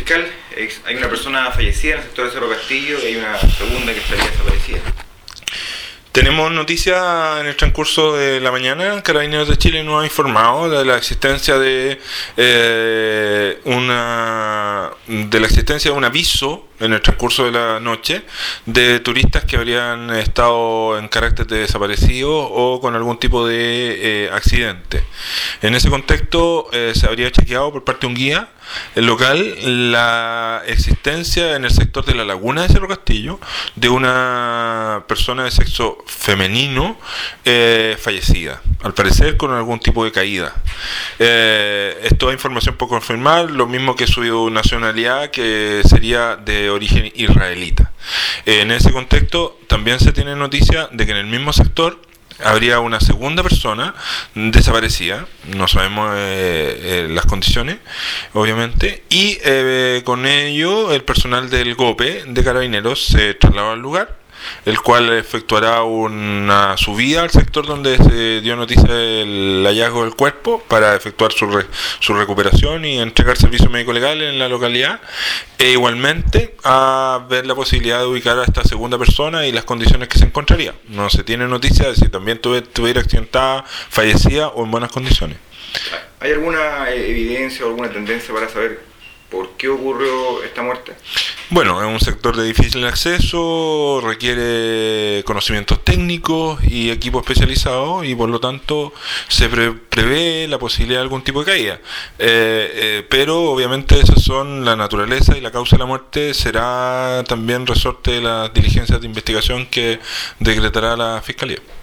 Fiscal, hay una persona fallecida en el sector de Cerro Castillo y hay una segunda que estaría desaparecida. Tenemos noticias en el transcurso de la mañana. Carabineros de Chile nos ha informado de la existencia de un aviso en el transcurso de la noche de turistas que habrían estado en carácter de desaparecidos o con algún tipo de accidente. En ese contexto se habría chequeado por parte de un guía local la existencia en el sector de la laguna de Cerro Castillo de una persona de sexo femenino fallecida, al parecer con algún tipo de caída. Esto es información por confirmar, lo mismo que su nacionalidad, que sería de origen israelita. En ese contexto también se tiene noticia de que en el mismo sector habría una segunda persona desaparecida, no sabemos las condiciones, obviamente, y con ello el personal del GOPE de Carabineros se trasladó al lugar, el cual efectuará una subida al sector donde se dio noticia del hallazgo del cuerpo para efectuar su recuperación y entregar servicio médico legal en la localidad, e igualmente a ver la posibilidad de ubicar a esta segunda persona y las condiciones que se encontraría. No se tiene noticia de si también estuviera accidentada, fallecida o en buenas condiciones. ¿Hay alguna evidencia o alguna tendencia para saber por qué ocurrió esta muerte? Bueno, es un sector de difícil acceso, requiere conocimientos técnicos y equipo especializado, y por lo tanto se prevé la posibilidad de algún tipo de caída. Pero obviamente esas son la naturaleza, y la causa de la muerte será también resorte de las diligencias de investigación que decretará la Fiscalía.